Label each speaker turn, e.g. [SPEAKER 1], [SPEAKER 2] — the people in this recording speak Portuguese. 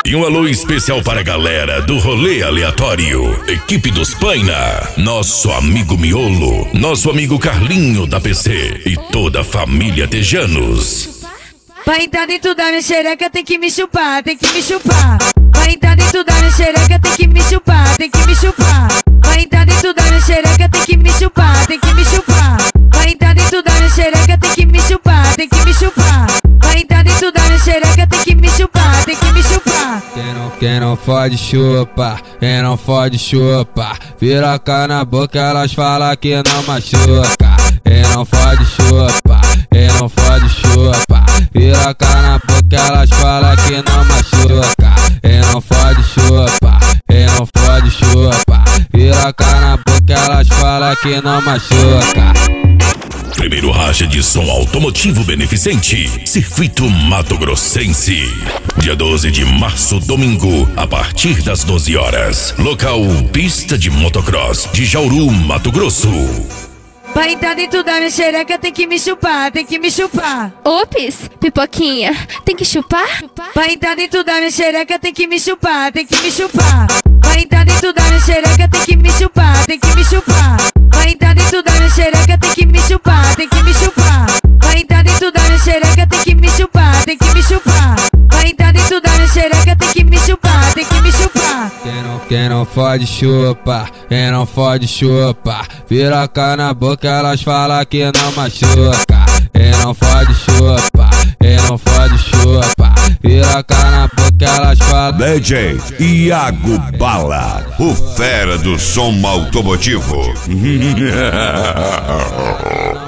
[SPEAKER 1] E um alô especial para a galera do Rolê Aleatório, equipe dos Paina, nosso amigo Miolo, nosso amigo Carlinho da PC e toda a família Tejanos.
[SPEAKER 2] Vai entrar dentro da minha xereca, tem que me chupar, tem que me chupar. Vai entrar dentro da minha xereca, tem que me chupar, tem que me chupar. Vai entrar dentro da minha xereca, tem que me chupar, tem que me chupar. Vai entrar dentro da minha xereca, tem que me chupar, tem que me chupar. Vai entrar dentro da minha xereca, tem que me chupar, tem que me chupar.
[SPEAKER 3] Quem não fode chupa, quem não fode chupa. Piroca na boca, elas falam que não machuca. Quem não fode chupa, quem não fode chupa. Piroca na boca, elas falam que não machuca. Quem não fode chupa, quem não fode chupa. Piroca na boca, elas falam que não machuca.
[SPEAKER 1] Primeiro racha de som automotivo beneficente, Circuito Mato Grossense. Dia 12 de março, domingo, a partir das 12 horas. Local, pista de motocross de Jauru, Mato Grosso.
[SPEAKER 2] Vai entrar dentro da minha xereca, tem que me chupar, tem que me chupar.
[SPEAKER 4] Ops, pipoquinha, tem que chupar?
[SPEAKER 2] Vai entrar dentro da minha xereca, tem que me chupar, tem que me chupar. Vai entrar dentro da minha xereca, tem que me chupar, tem que me chupar. Vai entrar dentro da minha xereca, tem que me chupar, tem que me chupar. Vai entrar dentro da minha xereca, tem que me chupar, tem que me chupar. Vai entrar dentro da minha xereca, tem que me chupar, tem que me chupar.
[SPEAKER 3] Quem não fode chupa, quem não fode chupa. Piroca na boca, elas falam que não machuca. Quem não fode chupa, quem não fode chupa. Piroca na boca, elas falam.
[SPEAKER 5] DJ Iago Bala, o fera do som automotivo.